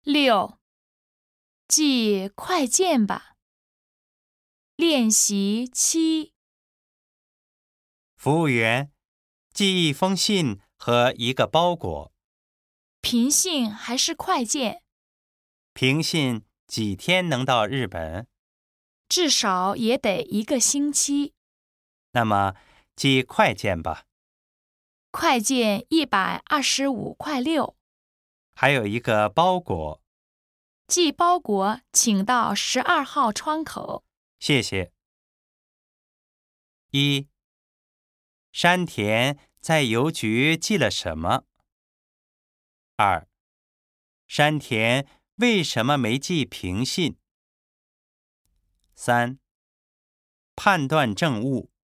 6. 寄快件吧。练习7。 服务员，寄一封信和一个包裹。 平信还是快件？ 平信几天能到日本？ 至少也得1个星期。 那么寄快件吧。 快件125块6。 还有一个包裹。 寄包裹请到12号窗口。 谢谢。1. 山田在邮局寄了什么？2. 山田为什么没寄平信？3. 判断正误。